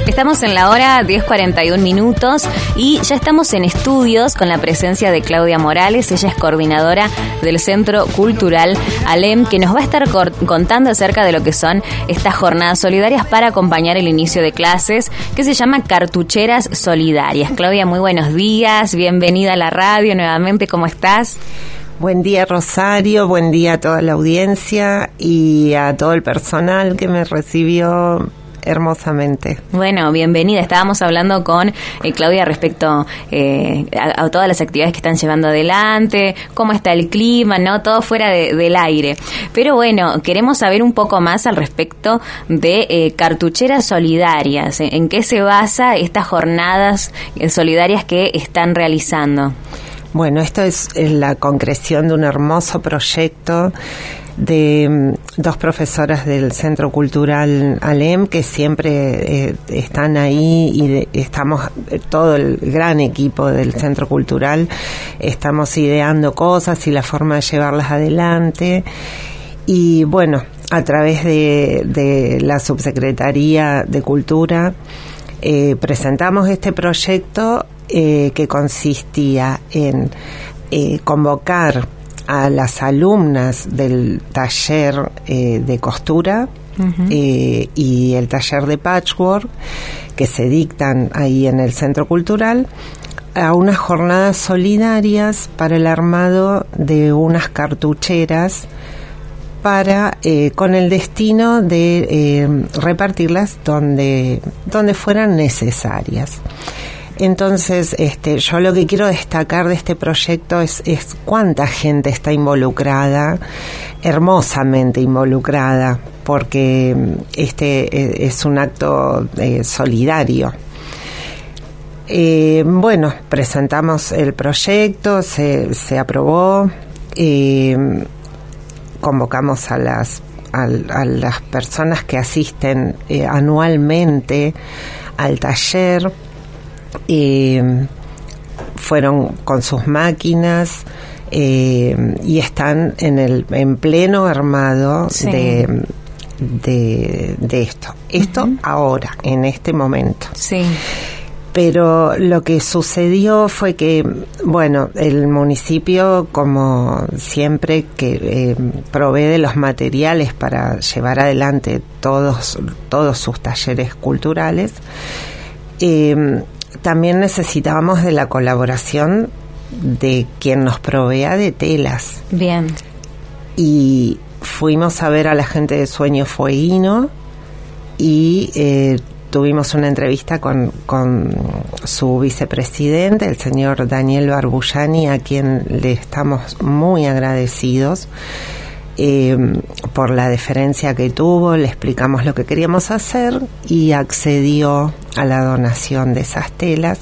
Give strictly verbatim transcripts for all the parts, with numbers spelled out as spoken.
Estamos en la hora diez cuarenta y un minutos y ya estamos en estudios con la presencia de Claudia Morales. Ella es coordinadora del Centro Cultural Alem, que nos va a estar cor- contando acerca de lo que son estas jornadas solidarias para acompañar el inicio de clases, que se llama Cartucheras Solidarias. Claudia, muy buenos días, bienvenida a la radio nuevamente, ¿cómo estás? Buen día, Rosario, buen día a toda la audiencia y a todo el personal que me recibió hermosamente. Bueno, bienvenida. Estábamos hablando con eh, Claudia respecto eh, a, a todas las actividades que están llevando adelante, cómo está el clima, ¿no? Todo fuera de, del aire. Pero bueno, queremos saber un poco más al respecto de eh, Cartucheras Solidarias. ¿En, en qué se basa estas jornadas eh, solidarias que están realizando? Bueno, esto es, es la concreción de un hermoso proyecto de um, dos profesoras del Centro Cultural Alem que siempre eh, están ahí y de, estamos, eh, todo el gran equipo del Centro Cultural, estamos ideando cosas y la forma de llevarlas adelante. Y bueno, a través de, de la Subsecretaría de Cultura eh, presentamos este proyecto eh, que consistía en eh, convocar a las alumnas del taller eh, de costura uh-huh. eh, y el taller de patchwork que se dictan ahí en el Centro Cultural a unas jornadas solidarias para el armado de unas cartucheras para eh, con el destino de eh, repartirlas donde donde fueran necesarias. Entonces, este, yo lo que quiero destacar de este proyecto es, es cuánta gente está involucrada, hermosamente involucrada, porque este es un acto eh, solidario. Eh, bueno, presentamos el proyecto, se, se aprobó, eh, convocamos a las a, a las personas que asisten eh, anualmente al taller. Eh, fueron con sus máquinas eh, y están en el en pleno armado sí. de, de de esto esto uh-huh. ahora en este momento sí. Pero lo que sucedió fue que, bueno, el municipio, como siempre, que eh, provee de los materiales para llevar adelante todos todos sus talleres culturales, eh, también necesitábamos de la colaboración de quien nos provea de telas. Bien. Y fuimos a ver a la gente de Sueño Fueguino y eh, tuvimos una entrevista con, con su vicepresidente, el señor Daniel Barbullani, a quien le estamos muy agradecidos eh, por la deferencia que tuvo. Le explicamos lo que queríamos hacer y accedió a la donación de esas telas.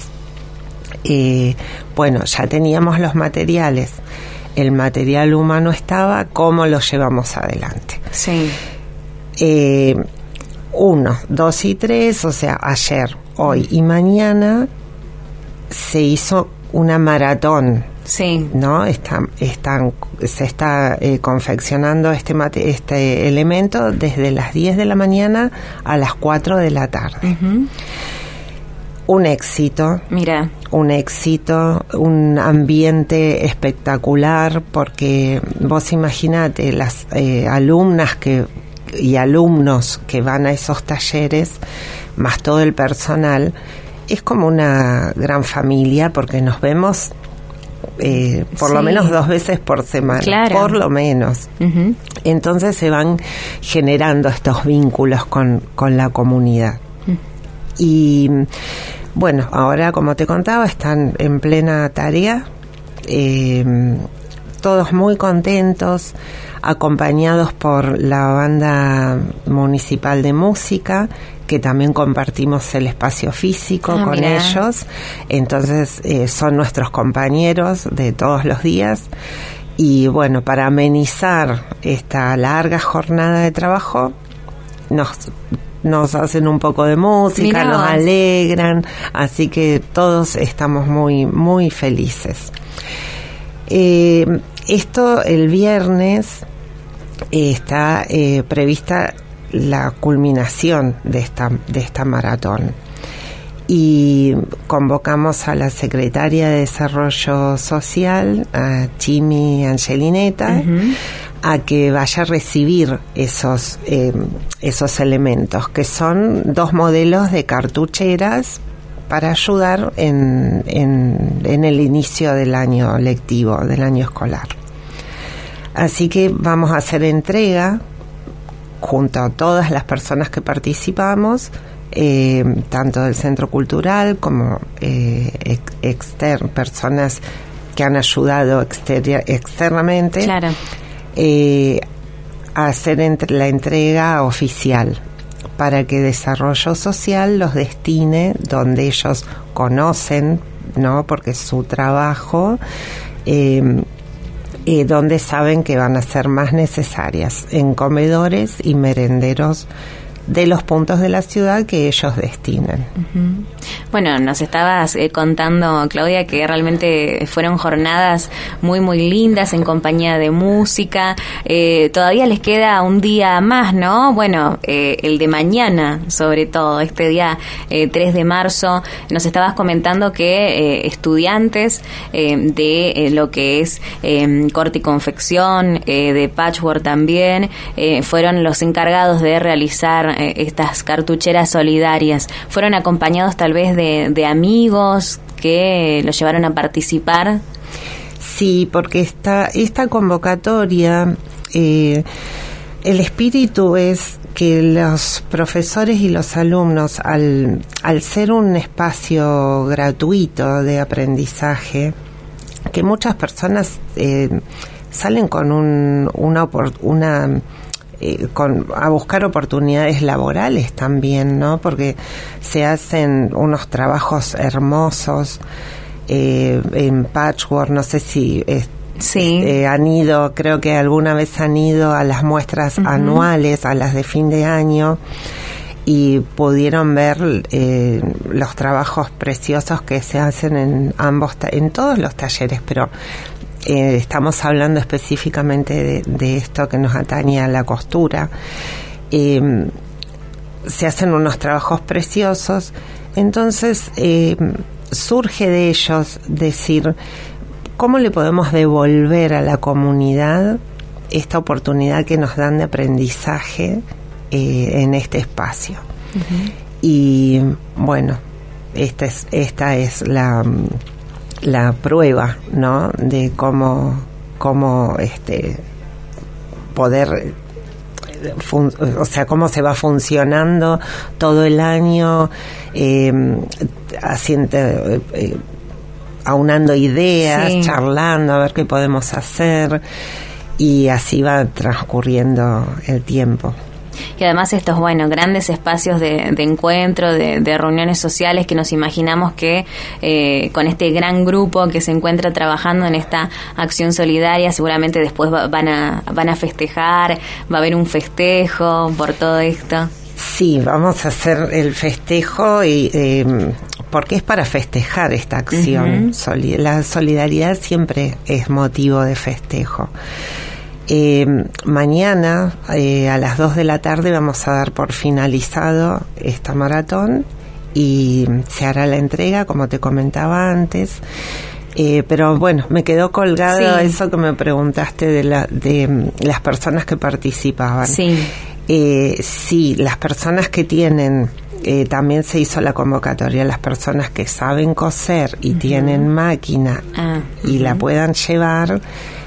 Eh, bueno, ya teníamos los materiales, el material humano estaba, ¿cómo lo llevamos adelante? Sí. Eh, uno, dos y tres, o sea, ayer, hoy y mañana se hizo una maratón. Sí. ¿No? Están, están, se está eh, confeccionando este mate, este elemento desde las diez de la mañana a las cuatro de la tarde. Uh-huh. Un éxito. Mira. Un éxito, un ambiente espectacular, porque vos imaginate las eh, alumnas que y alumnos que van a esos talleres, más todo el personal, es como una gran familia, porque nos vemos Eh, por sí. lo menos dos veces por semana, claro. por lo menos. Uh-huh. Entonces se van generando estos vínculos con, con la comunidad. Uh-huh. Y bueno, ahora, como te contaba, están en plena tarea, eh, todos muy contentos, acompañados por la banda municipal de música, que también compartimos el espacio físico ah, con mirá. ellos. Entonces eh, son nuestros compañeros de todos los días. Y bueno, para amenizar esta larga jornada de trabajo, nos nos hacen un poco de música, Mirá. nos alegran, así que todos estamos muy muy felices. Eh, esto el viernes eh, está eh, prevista la culminación de esta de esta maratón. y convocamos a la secretaria de Desarrollo Social, a Chimi Angelineta, uh-huh. a que vaya a recibir esos eh, esos elementos, que son dos modelos de cartucheras para ayudar en, en, en el inicio del año lectivo, del año escolar. Así que vamos a hacer entrega junto a todas las personas que participamos, eh, tanto del Centro Cultural como eh, ex, exter, personas que han ayudado exter, externamente, claro. eh, a hacer entre, la entrega oficial, para que Desarrollo Social los destine donde ellos conocen, ¿no? Porque es su trabajo, eh, eh, donde saben que van a ser más necesarias, en comedores y merenderos de los puntos de la ciudad que ellos destinan. Uh-huh. Bueno, nos estabas eh, contando, Claudia, que realmente fueron jornadas muy, muy lindas en compañía de música. Eh, todavía les queda un día más, ¿no? Bueno, eh, el de mañana, sobre todo, este día eh, tres de marzo. Nos estabas comentando que eh, estudiantes eh, de eh, lo que es eh, corte y confección, eh, de patchwork también, eh, fueron los encargados de realizar estas cartucheras solidarias. ¿Fueron acompañados tal vez de, de amigos que los llevaron a participar? Sí, porque esta, esta convocatoria, eh, el espíritu es que los profesores y los alumnos, al, al ser un espacio gratuito de aprendizaje, que muchas personas eh, salen con un, una, una Eh, con, a buscar oportunidades laborales también, ¿no? Porque se hacen unos trabajos hermosos eh, en patchwork. No sé si eh, sí. eh, han ido, creo que alguna vez han ido a las muestras uh-huh. anuales, a las de fin de año, y pudieron ver eh, los trabajos preciosos que se hacen en ambos, ta- en todos los talleres, pero Eh, estamos hablando específicamente de, de esto que nos atañe a la costura. Eh, se hacen unos trabajos preciosos, entonces eh, surge de ellos decir, ¿cómo le podemos devolver a la comunidad esta oportunidad que nos dan de aprendizaje eh, en este espacio? Uh-huh. Y bueno, esta es, esta es la... la prueba, ¿no? De cómo, cómo este poder, fun, o sea, cómo se va funcionando todo el año, eh, haciendo, eh, aunando ideas, sí. charlando, a ver qué podemos hacer, y así va transcurriendo el tiempo. Y además estos, bueno, grandes espacios de, de encuentro, de, de reuniones sociales que nos imaginamos que eh, con este gran grupo que se encuentra trabajando en esta acción solidaria, seguramente después va, van a van a festejar, va a haber un festejo por todo esto. Sí, vamos a hacer el festejo y eh, porque es para festejar esta acción. Uh-huh. Soli- la solidaridad siempre es motivo de festejo. Eh, mañana eh, a las dos de la tarde vamos a dar por finalizado esta maratón y se hará la entrega, como te comentaba antes. Eh, pero bueno, me quedó colgado sí. eso que me preguntaste de, la, de las personas que participaban. Sí. Eh, sí, las personas que tienen, eh, también se hizo la convocatoria, las personas que saben coser y uh-huh. tienen máquina ah, y uh-huh. la puedan llevar.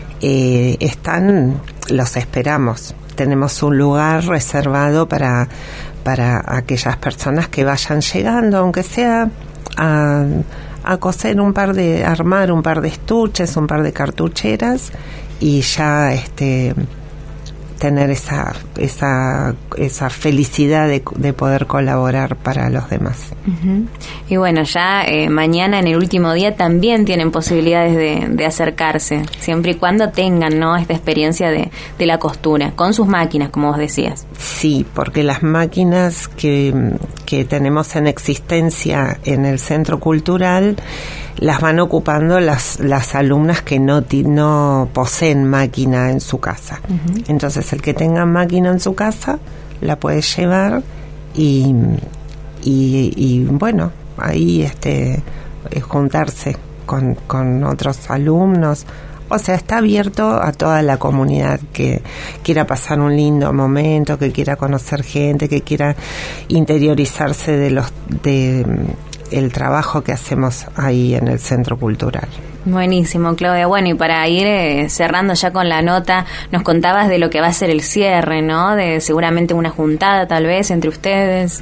Eh, están, los esperamos. Tenemos un lugar reservado para para aquellas personas que vayan llegando, aunque sea a, a coser un par de, armar un par de estuches, un par de cartucheras y ya este tener esa esa esa felicidad de, de poder colaborar para los demás. Uh-huh. Y bueno, ya eh, mañana en el último día también tienen posibilidades de, de acercarse, siempre y cuando tengan, ¿no?, esta experiencia de, de la costura, con sus máquinas, como vos decías. Sí, porque las máquinas que, que tenemos en existencia en el Centro Cultural las van ocupando las las alumnas que no no poseen máquina en su casa. Uh-huh. Entonces, el que tenga máquina en su casa la puede llevar y y, y bueno, ahí este eh, juntarse con, con otros alumnos. O sea, está abierto a toda la comunidad que quiera pasar un lindo momento, que quiera conocer gente, que quiera interiorizarse de los de el trabajo que hacemos ahí en el Centro Cultural. Buenísimo, Claudia. Bueno, y para ir eh, cerrando ya con la nota, nos contabas de lo que va a ser el cierre, ¿no? De seguramente una juntada tal vez entre ustedes.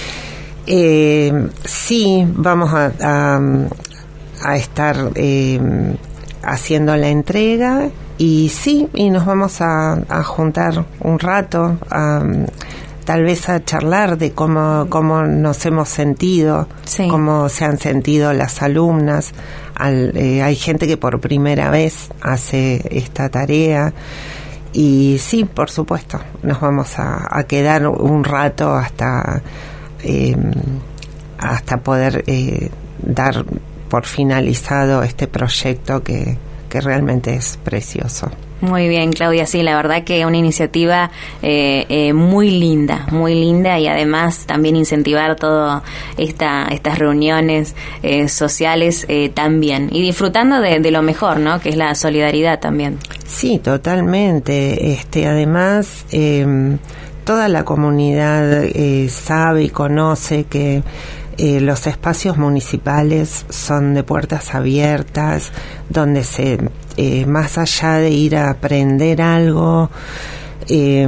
Eh, sí, vamos a, a, a estar eh, haciendo la entrega y sí, y nos vamos a, a juntar un rato, a, tal vez a charlar de cómo, cómo nos hemos sentido, sí. Cómo se han sentido las alumnas. Al, eh, hay gente que por primera vez hace esta tarea y sí, por supuesto, nos vamos a, a quedar un rato hasta eh, hasta poder eh, dar por finalizado este proyecto que, que realmente es precioso. Muy bien, Claudia, sí, la verdad que una iniciativa eh, eh, muy linda, muy linda y además también incentivar todas esta, estas reuniones eh, sociales eh, también y disfrutando de, de lo mejor, ¿no? Que es la solidaridad también. Sí, totalmente. Este, además, eh, toda la comunidad eh, sabe y conoce que Eh, los espacios municipales son de puertas abiertas, donde se, eh, más allá de ir a aprender algo, eh,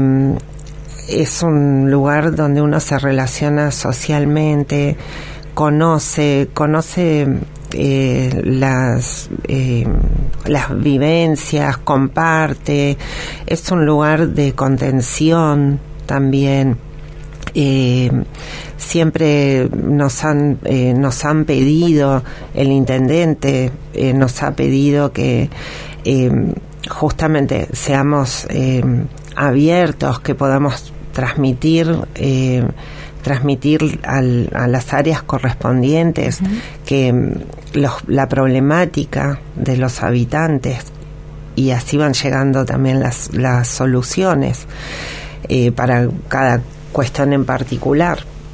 es un lugar donde uno se relaciona socialmente, conoce, conoce eh, las, eh, las vivencias, comparte, es un lugar de contención también. Eh, siempre nos han eh, nos han pedido, el intendente eh, nos ha pedido que eh, justamente seamos eh, abiertos, que podamos transmitir eh, transmitir al, a las áreas correspondientes, uh-huh. que los, la problemática de los habitantes, y así van llegando también las, las soluciones eh, para cada cuestión en particular.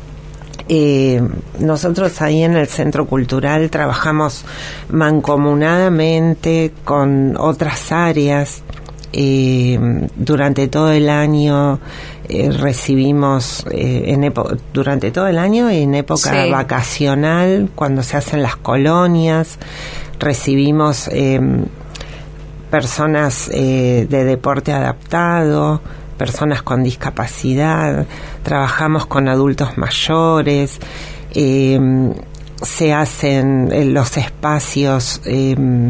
Eh, nosotros ahí en el Centro Cultural trabajamos mancomunadamente con otras áreas. Eh, durante todo el año eh, recibimos eh, en epo- durante todo el año y en época sí. vacacional, cuando se hacen las colonias, recibimos eh, personas eh, de deporte adaptado, personas con discapacidad, trabajamos con adultos mayores, eh, se hacen eh, los espacios, eh,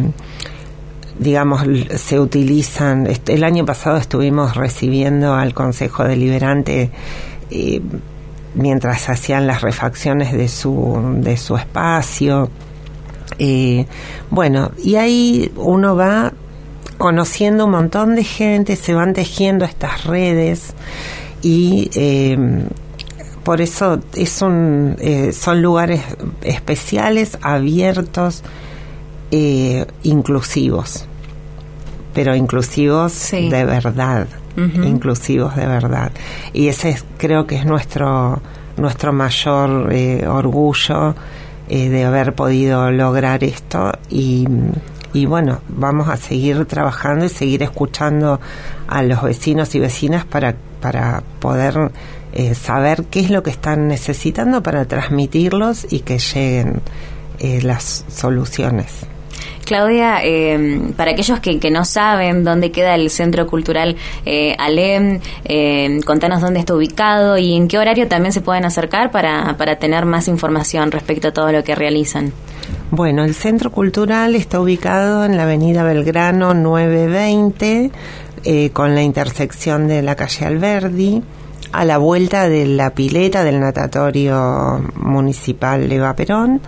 digamos, se utilizan. El año pasado estuvimos recibiendo al Consejo Deliberante eh, mientras hacían las refacciones de su, de su espacio. Eh, bueno, y ahí uno va conociendo un montón de gente, se van tejiendo estas redes y eh, por eso es un eh, son lugares especiales, abiertos, eh, inclusivos, pero inclusivos sí. de verdad, uh-huh. inclusivos de verdad, y ese es, creo que es nuestro nuestro mayor eh, orgullo eh, de haber podido lograr esto. y Y bueno, vamos a seguir trabajando y seguir escuchando a los vecinos y vecinas para, para poder eh, saber qué es lo que están necesitando para transmitirlos y que lleguen eh, las soluciones. Claudia, eh, para aquellos que, que no saben dónde queda el Centro Cultural eh, Alem, eh, contanos dónde está ubicado y en qué horario también se pueden acercar para, para tener más información respecto a todo lo que realizan. Bueno, el Centro Cultural está ubicado en la avenida Belgrano nueve veinte, eh, con la intersección de la calle Alberdi, a la vuelta de la pileta del natatorio municipal Eva Perón.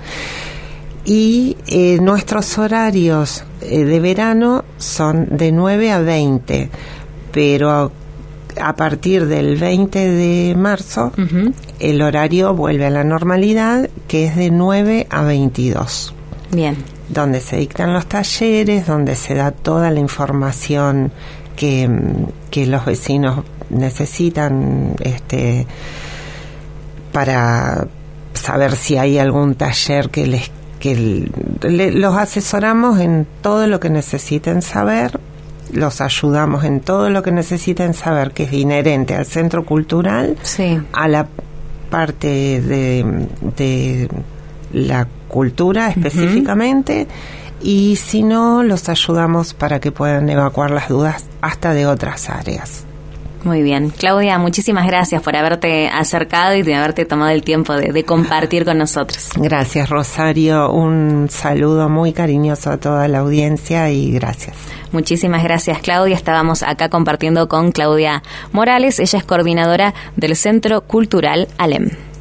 Y eh, nuestros horarios eh, de verano son de nueve a veinte, pero a partir del veinte de marzo uh-huh. el horario vuelve a la normalidad, que es de nueve a veintidós. Bien. Donde se dictan los talleres, donde se da toda la información que, que los vecinos necesitan este, para saber si hay algún taller que les que le, los asesoramos en todo lo que necesiten saber, los ayudamos en todo lo que necesiten saber que es inherente al centro cultural, sí. a la parte de, de la cultura específicamente, uh-huh. y si no, los ayudamos para que puedan evacuar las dudas hasta de otras áreas. Muy bien. Claudia, muchísimas gracias por haberte acercado y de haberte tomado el tiempo de, de compartir con nosotros. Gracias, Rosario. Un saludo muy cariñoso a toda la audiencia y gracias. Muchísimas gracias, Claudia. Estábamos acá compartiendo con Claudia Morales. Ella es coordinadora del Centro Cultural Alem.